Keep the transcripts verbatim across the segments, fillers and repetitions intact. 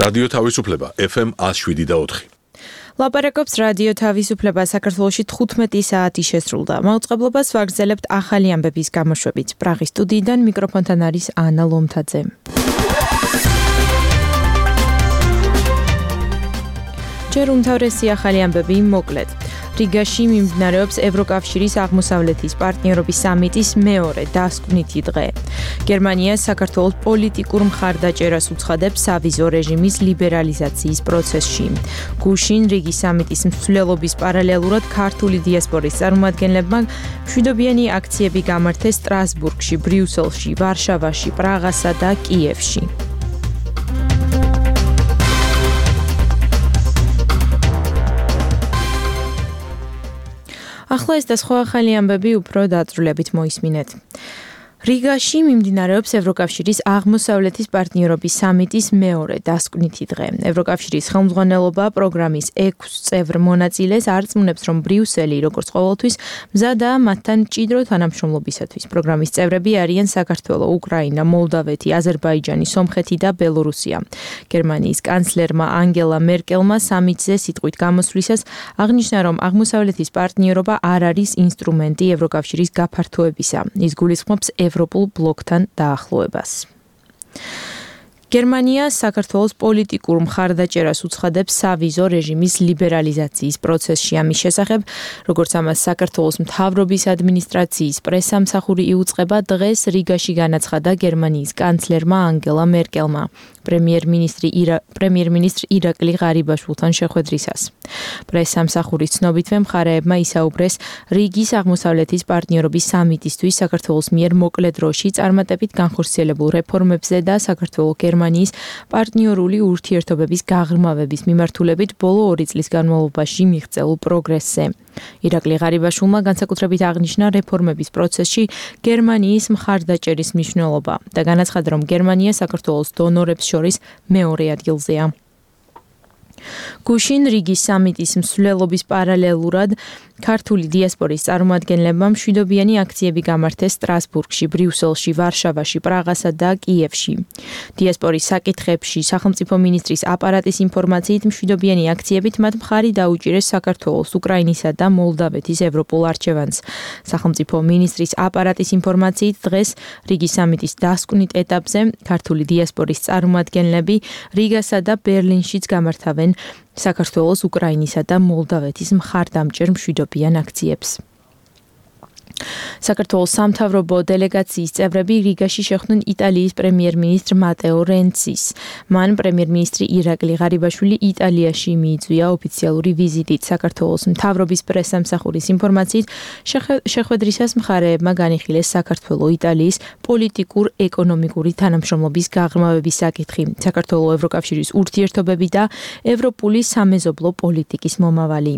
რადიო თავისუფლება ეფ ემ one oh seven და four. ლაპარაკობს რადიო თავისუფლება საქართველოში თხუთმეტი საათი შესრულდა. მაუწყებლობას ვაგრძელებთ ახალი ამბების გამოშვებით. პრაღის სტუდიიდან მიკროფონთან არის ანა ლომთაძე. ჯერ უმთავრესი ახალი ამბები მოკლედ. რიგაში მიმდინარეობს ევროკავშირის აღმოსავლეთის პარტნიორობის სამიტის მეორე დასკვნითი დღე. გერმანია საქართველოს პოლიტიკურ მხარდაჭერას უცხადებს სავიზო რეჟიმის ლიბერალიზაციის პროცესში. გუშინ რიგის სამიტის მსვლელობის პარალელურად ქართული დიასპორის წარმომადგენლებმა მშვიდობიანი აქციები გამართეს სტრასბურგში, ბრიუსელში, ვარშავაში, პრაღასა და კიევში. ახლა ეს და სხვა ახალი ამბები უფრო დაწვრილებით მოისმინეთ. რიგაში მიმდინარეობს ევროკავშირის აღმოსავლეთის პარტნიორობის სამიტის მეორე დასკვნითი დღე. ევროკავშირის ხელმძღვანელობა პროგრამის ექვს წევრ მონაწილეს არწმუნებს, რომ ბრიუსელი, როგორც ყოველთვის, მზადაა მათთან მჭიდრო თანამშრომლობისათვის. პროგრამის წევრები არიან საქართველო, უკრაინა, მოლდავეთი, აზერბაიჯანი, სომხეთი და ბელორუსია. გერმანიის კანცლერმა ანგელა მერკელმა სამიტზე სიტყვით გამოსვლისას აღნიშნა, რომ აღმოსავლეთის პარტნიორობა არ არის ინსტრუმენტი ევროკავშირის გაფართოებისა. ის გულისხმობს ევროპულ ბლოკთან დაახლოებას. გერმანია საქართველოს პოლიტიკურ მხარდაჭერას უცხადებს სავიზო რეჟიმის ლიბერალიზაციის პროცესში. ამის შესახებ, როგორც ამას საქართველოს მთავრობის ადმინისტრაციის პრესამსახური იუწყება, დღეს რიგაში განაცხადა გერმანიის კანცლერმა ანგელა მერკელმა პრემიერ-მინისტრი ირა პრემიერ-მინისტრ ირაკლი ღარიბაშვილთან შეხვედრისას. პრესამსახურის ცნობითვე მხარეებმა ისაუბრეს რიგის აღმოსავლეთის პარტნიორობის სამიტისთვის საქართველოს მიერ მოკლე დროში წარმატებით განხორციელებულ რეფორმებზე და საქართველოს გერმანიის პარტნიორული ურთიერთობების გაღრმავების მიმართულებით ბოლო ორი წლის განმავლობაში მიღწეულ პროგრესზე. ირაკლი ღარიბაშვილმა განსაკუთრებით აღნიშნა რეფორმების პროცესში გერმანიის მხარდაჭერის მნიშვნელობა და განაცხადა, რომ გერმანია საქართველოს დონორებს შორის მეორე ადგილზეა. გუშინ რიგის სამიტის მსვლელობის პარალელურად ქართული დიასპორის წარმომადგენლებმა მშვიდობიანი აქციები გამართეს სტრასბურგში, ბრიუსელში, ვარშავაში, პრაღასა და კიევში. დიასპორის საკითხებში სახელმწიფო მინისტრის აპარატის ინფორმაციით მშვიდობიანი აქციებით მათ მხარი დაუჭირეს საქართველოს, უკრაინისა და მოლდავეთის ევროპულ არჩევანს. სახელმწიფო მინისტრის აპარატის ინფორმაციით დღეს რიგის სამიტის დასკვნით ეტაპზე ქართული დიასპორის წარმომადგენლები რიგასა და ბერლინშიც გამართავენ საქართველოს, უკრაინისა და მოლდავეთის მხარდამჭერ მშვიდობიან აქციებს. საქართველოს სამთავრობო დელეგაციის წევრები რიგაში შეხვდნენ იტალიის პრემიერ-მინისტრ მატეო რენცის. მან პრემიერ-მინისტრი ირაკლი ღარიბაშვილი იტალიაში მიიწვია ოფიციალური ვიზიტით. საქართველოს მთავრობის პრესამსახურის ინფორმაციით შეხვედრისას მხარეებმა განიხილეს საქართველო-იტალიის პოლიტიკურ-ეკონომიკური თანამშრომლობის გაღრმავების საკითხი, საქართველოს ევროკავშირის ურთიერთობები და ევროპული სამეზობლო პოლიტიკის მომავალი.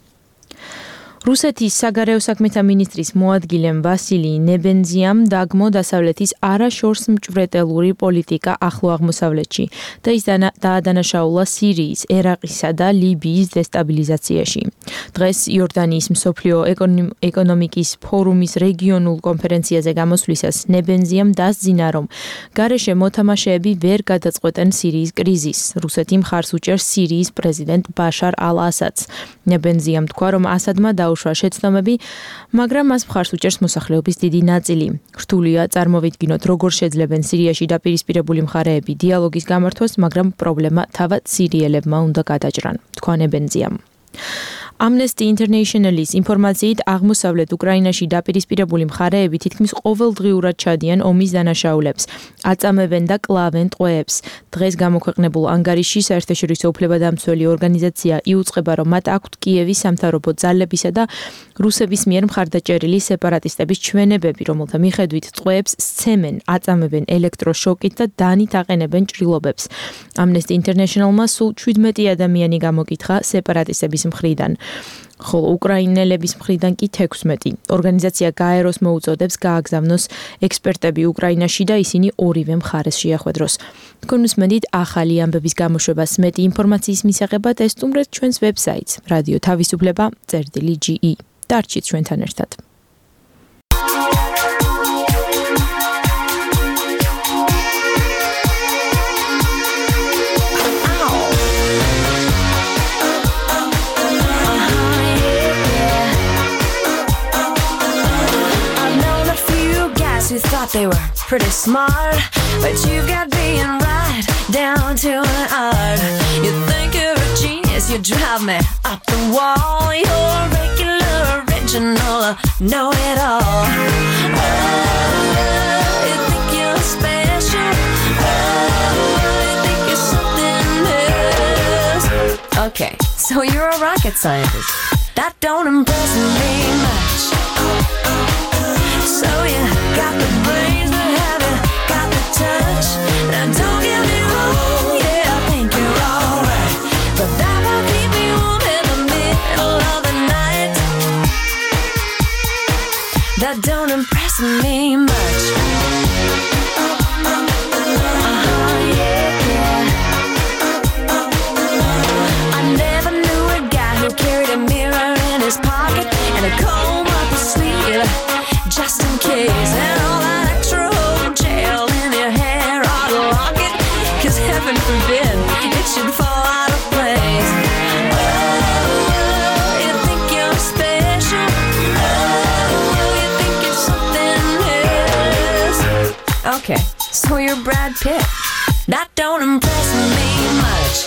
რუსეთის საგარეო საქმეთა მინისტრის მოადგილემ ვასილი ნებენზიამ დაგმო დასავლეთის არაშორს მჭვრეტელური პოლიტიკა ახლო აღმოსავლეთში და ის დაადანაშაულა სირიის, ერაყისა და ლიბიის დესტაბილიზაციაში. დღეს იორდანიის მსოფლიო ეკონომიკის ფორუმის რეგიონულ კონფერენციაზე გამოსვლისას ნებენზიამ დასძინა, რომ გარეშე მოთამაშეები ვერ გადაწყვეტენ სირიის კრიზისს. რუსეთი მხარს უჭერს სირიის პრეზიდენტ ბაშარ ალ-ასადს. ნებენზიამ თქვა, რომ ასადმა და შეცდომები, მაგრამ მას მხარს უჭერს მოსახლეობის დიდი ნაწილი. რთულია წარმოვიდგინოთ, როგორ შეძლებენ სირიაში დაპირისპირებული მხარეები დიალოგის გამართვას, მაგრამ პრობლემა თავად სირიელებმა უნდა გადაჭრან, თქვა ნებენზიამ. Amnesty International-ის ინფორმაციით აღმოსავლეთ უკრაინაში დაპირისპირებული მხარეები თითქმის ყოველდღიურად ჩადიან ომის დანაშაულებს, აწამებენ და კლავენ ტყვეებს. დღეს გამოქვეყნებულ ანგარიში საერთაშორისო უფლებადამცველი ორგანიზაცია იუწყება, რომ მათ აქვთ კიევის სამთავრობო ძალებისა და რუსების მიერ მხარდაჭერილი სეპარატისტების ჩვენებები, რომელთა მიხედვით ტყვეებს სცემენ, აწამებენ ელექტროშოკით და დანით აყენებენ ჭრილობებს. Amnesty International-მა სულ შვიდმეტი ადამიანი გამოკითხა სეპარატისტების მხრიდან. ხოლო უკრაინელების მხრიდან კი თექვსმეტი. ორგანიზაცია გაეროს მოუწოდებს გააგზავნოს ექსპერტები უკრაინაში და ისინი ორივე მხარეს შეახვედროს. თქვენ უსმენთ ახალი ამბების გამოშვებას. მეტი ინფორმაციის მისაღებად ესტუმრეთ ჩვენს ვებსაიტს რადიო თავისუფლება წერტილი ჯი ი. დარჩით ჩვენთან ერთად. folks who thought they were pretty smart, but you got being right down to an art. You think you're a genius, you drive me up the wall. You're a regular, original, know-it-all. Oh, you think you're special. Oh, you think you're something else. Okay, so you're a rocket scientist. That don't impress me much. So you got the brains, but have you got the touch? Now don't get me wrong, yeah, I think you're alright, but that won't keep me warm in the middle of the night. That don't impress me much. Uh-huh, yeah, yeah. I never knew a guy who carried a mirror in his pocket and a comb up his sleeve, just in case, and all that extra old gel in your hair ought to lock it, cause heaven forbid it should fall out of place. Oh, you think you're special. Oh, you think you're something else. Okay, so you're Brad Pitt. That don't impress me much.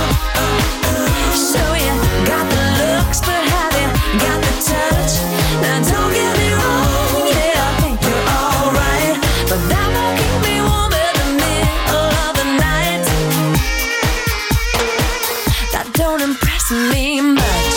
So you got the looks, but have you got the touch? Now don't get me wrong, yeah, I think you're alright, but that won't keep me warm in the middle of the night. That don't impress me much.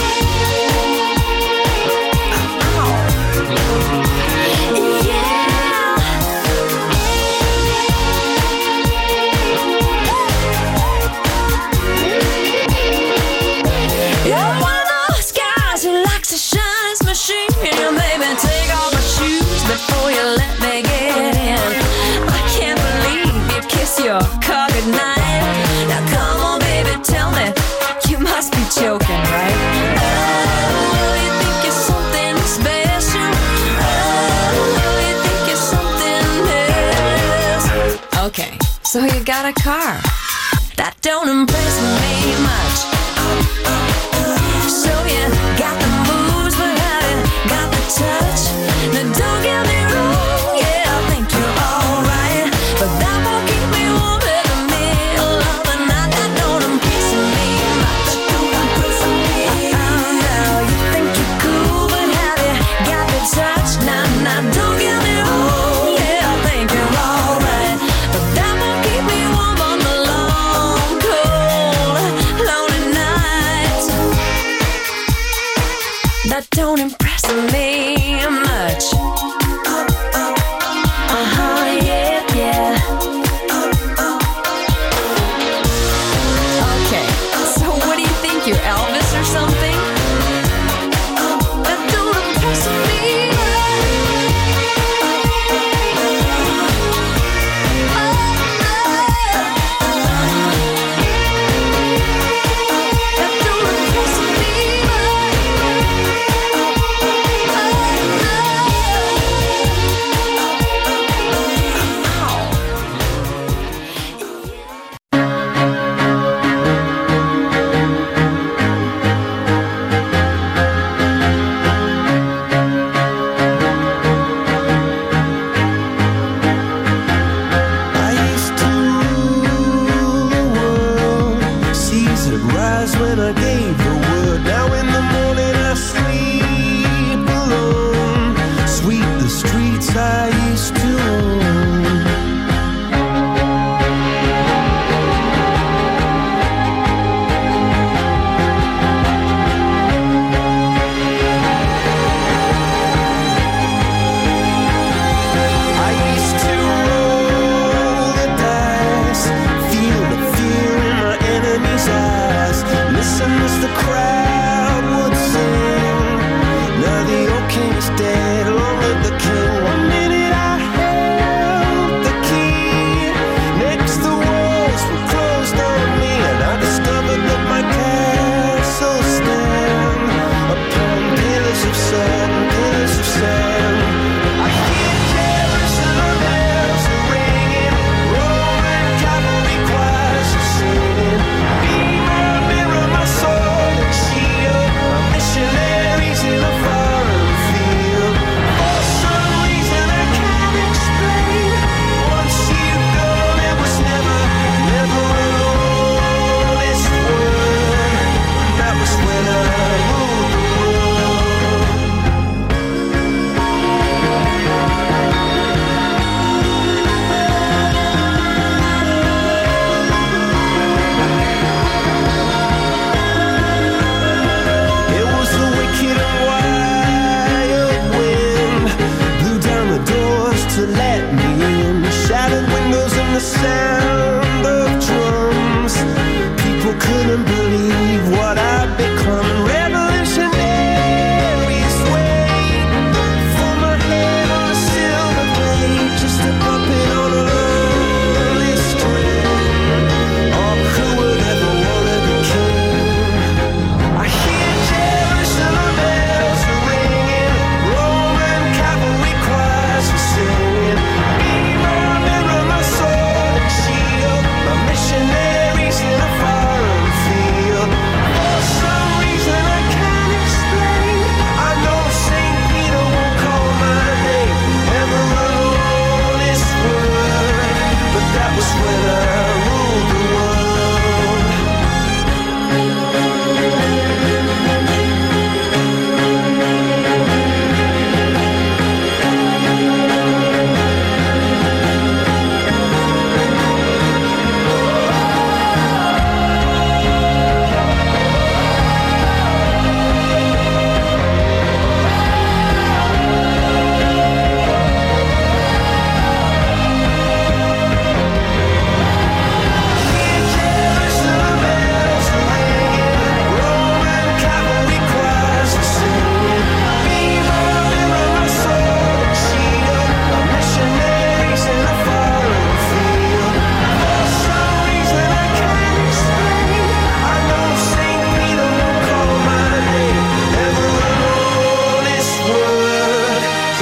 You're one of those guys who likes to shine his machine. You made me take off my shoes before you let me get in. I can't believe you kiss your car goodnight. Now come on, baby, tell me, you must be joking, right? Oh, you think you're something special. Oh, you think you're something else. Okay, so you got a car. That don't impress me much. So you got the moves, but have you got the touch? Now don't get me wrong, yeah, I think you're alright, but that won't keep me warm in the middle of the night. That don't impress me much. Oh no, you think you're cool, but have you got the touch? Now, now don't get me wrong, yeah, I think you're alright, but that won't keep me warm on the long, cold, lonely nights. That don't impress me much. Uh-huh, yeah, yeah. Okay, so what do you think, you're Elvis or something? That don't impress me That don't impress me much.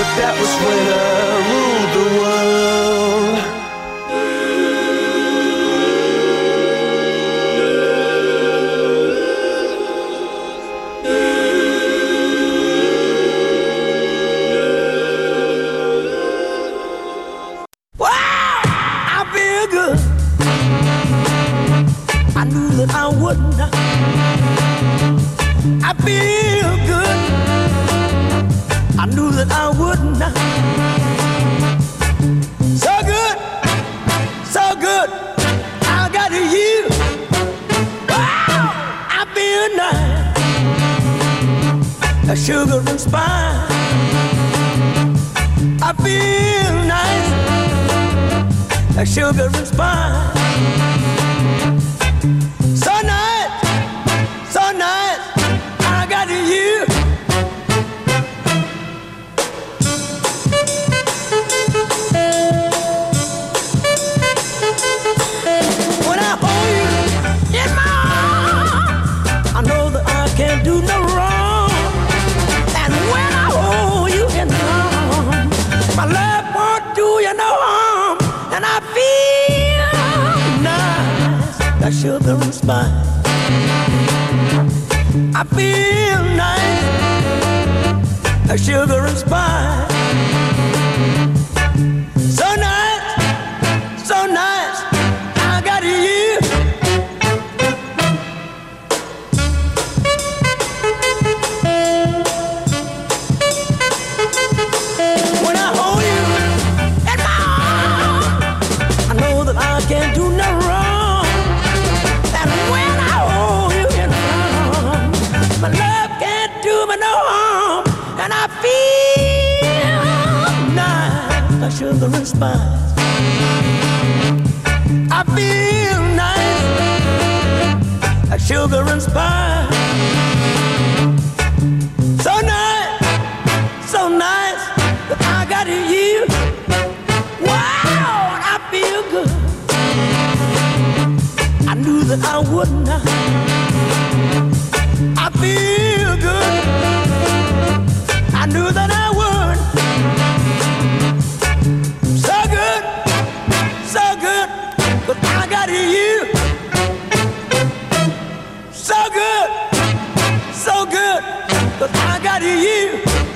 but that was when I ruled the world. Wow, I feel good. I knew that I wouldn't. I feel good. I knew that I wouldn't. So good, so good. I got you. Wow, I feel nice. A sugar and spice. I feel nice. A sugar and spice. So nice, so nice. I got you. When I hold you in my arms, I know that I can't do no wrong. And when I hold you in my arms, my love won't do you no harm. And I feel nice, like sugar and spice. I feel nice, like sugar and spice. So nice, so nice, I got you. When I hold you in my arms, I know that I can't do no wrong. And when I hold you in my arms, my love can't do me no harm. And I feel nice, like sugar and spice. I feel nice, like sugar and spice. So nice, so nice, that I got you. Wow, I feel good. I knew that I wouldn't. I feel good. I knew that I would. So good, so good, but I got you. So good, so good, but I got you.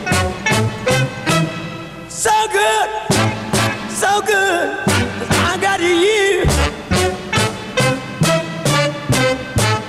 So good, so good, but I got you.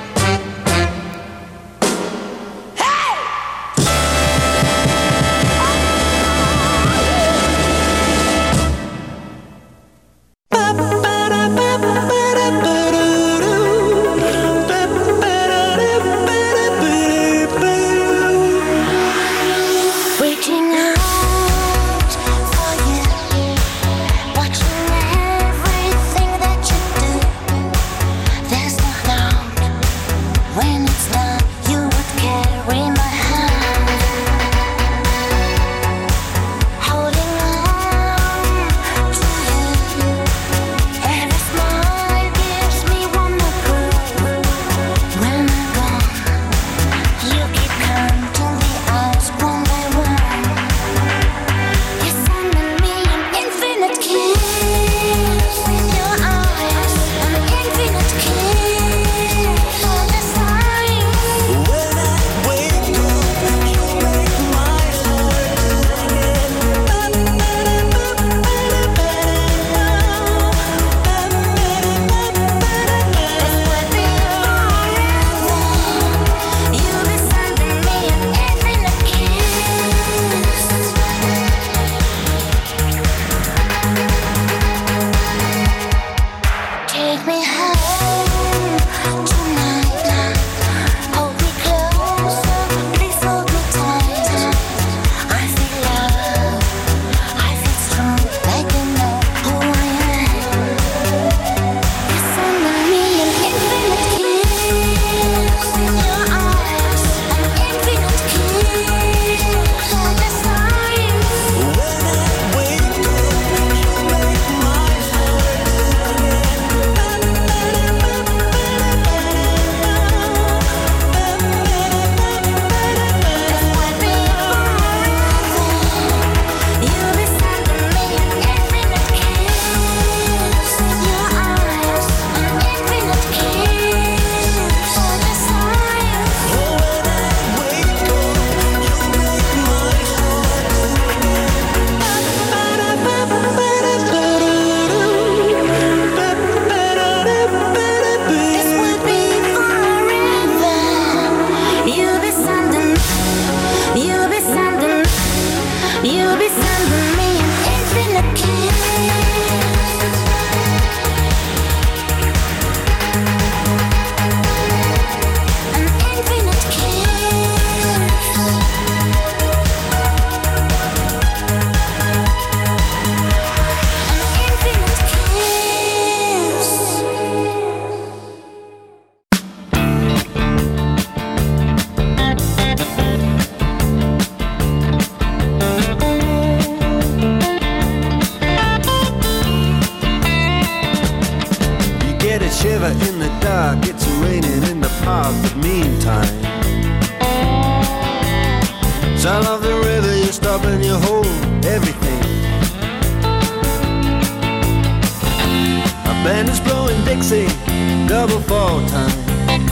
sexy double fall time.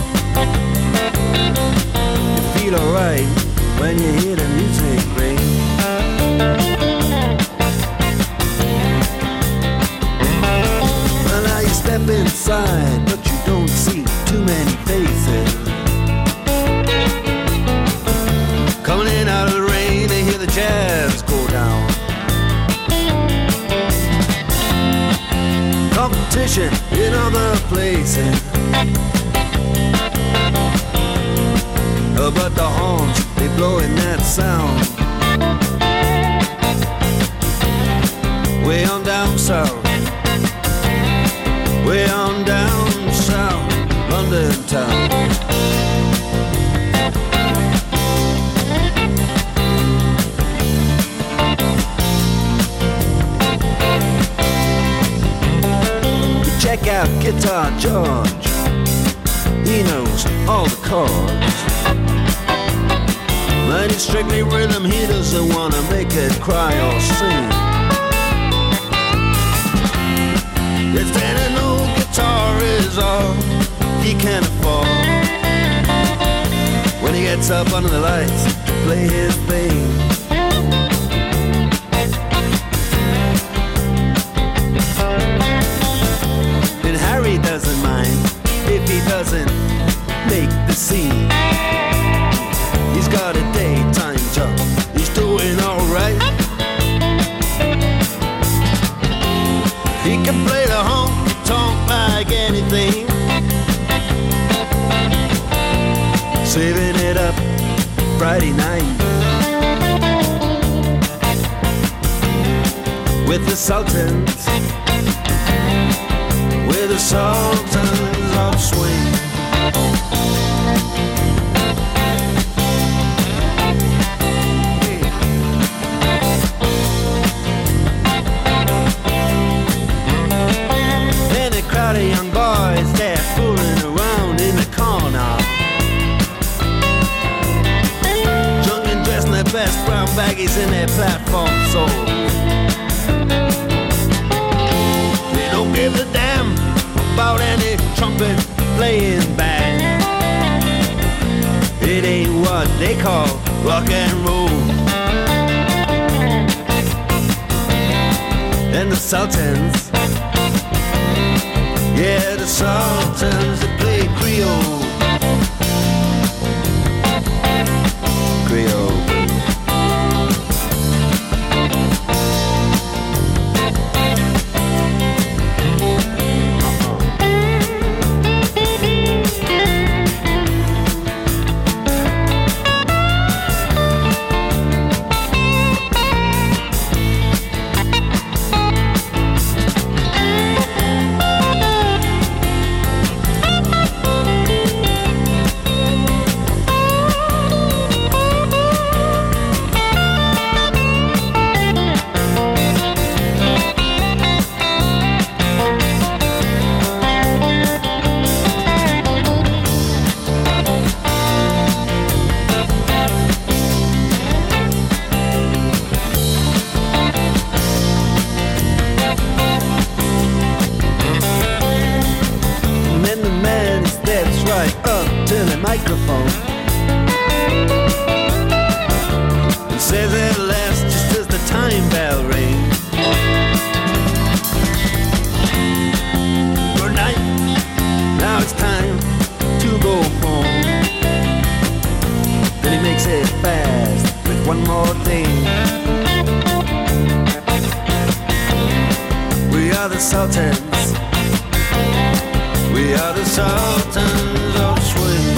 You feel alright when you hear the music ring. Well, now you step inside, but you don't see too many faces. Coming in out of the rain, they hear the jazz go down. Competition in other places, oh, but the horns, they blowing that sound. Way on down south, way on down south, London town. Check out Guitar George, he knows all the chords. But it's strictly rhythm, he doesn't wanna make it cry or sing. If then an old guitar is all he can afford, when he gets up under the lights to play his thing. Harry doesn't mind if he doesn't make the scene. He's got a daytime job, he's doing alright. He can play the honky-tonk like anything, saving it up Friday night with the Sultans, with the Sultans of Swing. Hey. And a crowd of young boys, they're fooling around in the corner, drunk and dressed in their best brown baggies in their platform soles. They don't give a damn about any trumpet playing band. It ain't what they call rock and roll. And the Sultans, yeah, the Sultans, they play Creole. Creole. Microphone and says at last, just as the time bell rings, good night, now it's time to go home. Then he makes it fast with one more thing. We are the Sultans, we are the Sultans of Swing.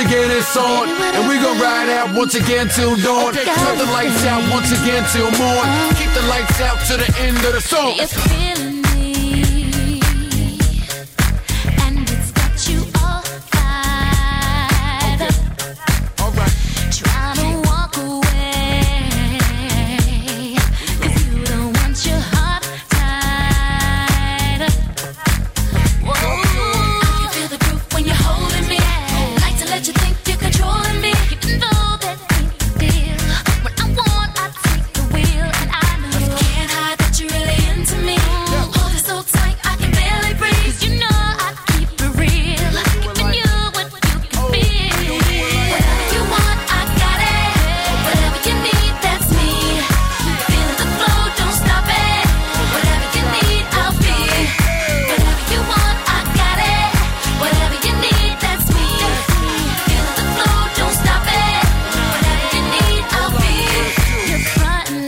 again it's on, and we gon' ride out once again till dawn. Turn the lights out once again till morn. Keep the lights out to the end of the song. It's feeling me, and it's got you all fired up. All right. Trying to walk away, 'cause you don't want your heart tied up. Whoa. I can feel the groove when you're holding me. Like to let you think you're controlling me, even though that ain't the deal. When I want, I take the wheel, and I know you can't hide that you're really into me. Hold it so tight, I can barely breathe. 'Cause you know I keep it real, giving you what you can feel. Whatever you want, I got it. Whatever you need, that's me. Feeling the flow, don't stop it. Whatever you need, I'll be. Whatever you want, I got it. Whatever you need, that's me. Feeling the flow, don't stop it. Whatever you need, I'll be. You're frontin'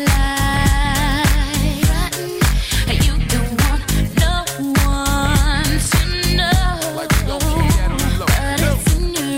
like you don't want no one to know, but it's in your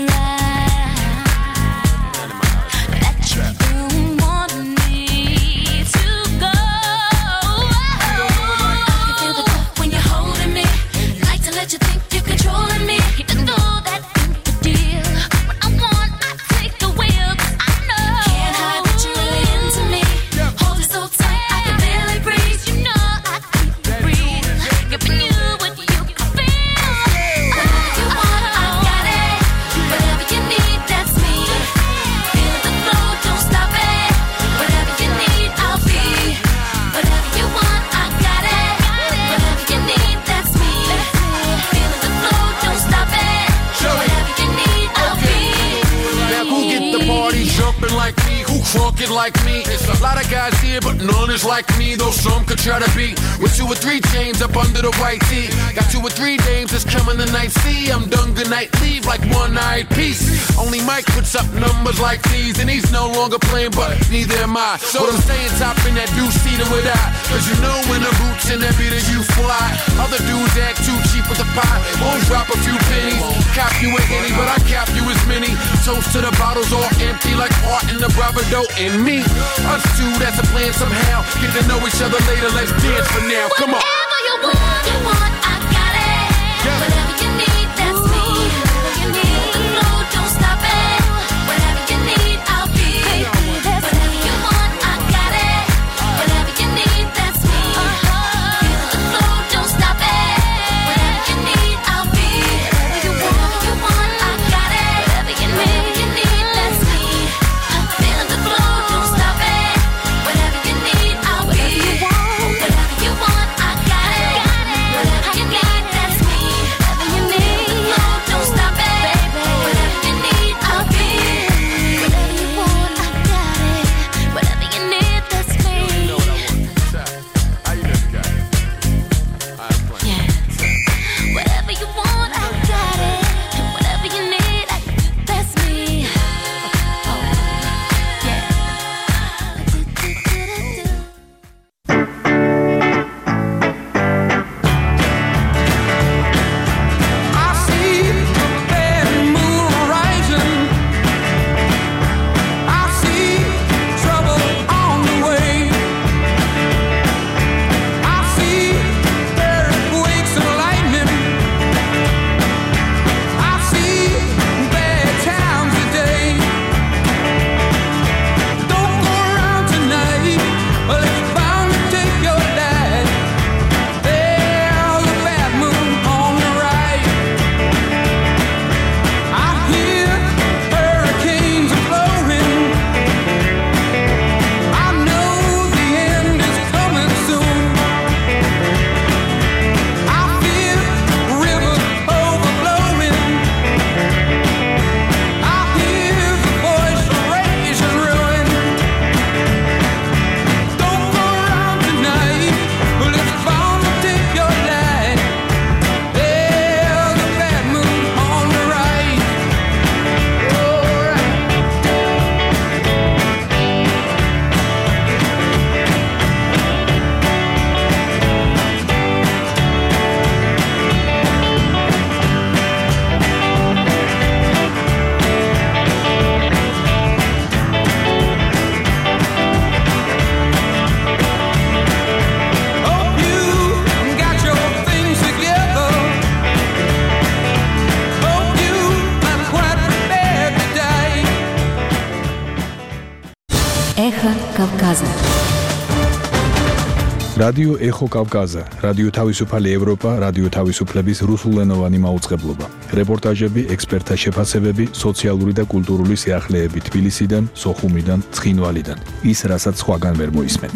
eyes that you don't want me to go. I can feel the groove when you're holding me. Like to let you think you're controlling me, even though that ain't the deal. When I want, I take the wheel, 'cause I know can't hide that you're really into me. Hold it so tight, I can barely breathe. You know I keep it real, giving you what you can feel. Whatever you want, I got it. Whatever you need, that's me. Feeling the flow, don't stop it. Whatever you need, I'll be. Whatever you want, I got it. Whatever you need, that's me. Feeling the flow, don't stop it. Whatever you need, I'll be. Now who get the party jumping like me? Who crunkin' like me? It's a lot of guys here, but none is like me. Though some could try to be with two or three chains up under the white tee. Got two or three dames that's coming tonight. See, I'm done good night, leave like one night piece. Only Mike puts up numbers like these, and he's no longer playing, but neither am I. So what I'm saying, top in that deuce-seater with I. 'Cause you know when the boots and that beater you fly. Other dudes act too cheap with the pie. Won't drop a few pennies. Cop you a henny, but I cap you as many. Toast to the bottles all empty like heart in the bravado in me. Us two, that's a plan somehow. Get to know each other later, let's dance for now. Come on. Whatever you want, you want, I got it. Whatever you need, that's me. Whatever you need, the flow, don't stop it. Whatever you need, I'll be. Whatever you want, I got it. Whatever you need, that's me. Feeling the flow, don't stop it. Whatever you need, I'll be. Whatever you want, I got it. Whatever you need, that's me. Feeling the flow, don't stop it. Whatever you need, I'll be. Whatever you want, I got რადიო ეხო კავკაზა, რადიო თავისუფალი ევროპა, რადიო თავისუფლების რუსულენოვანი მაუწყებლობა. რეპორტაჟები, ექსპერტთა შეფასებები, სოციალური და კულტურული სიახლეები თბილისიდან, სოხუმიდან, ცხინვალიდან. ის, რასაც სხვაგან ვერ მოისმენთ.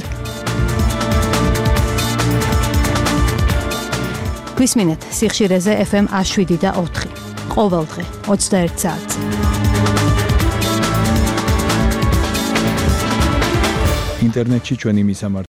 გვისმინეთ სიხშირეზე ეფ ემ ას შვიდი და ოთხი. ყოველდღე ოცდაერთ საათზე. ინტერნეტში ჩვენი მისამართი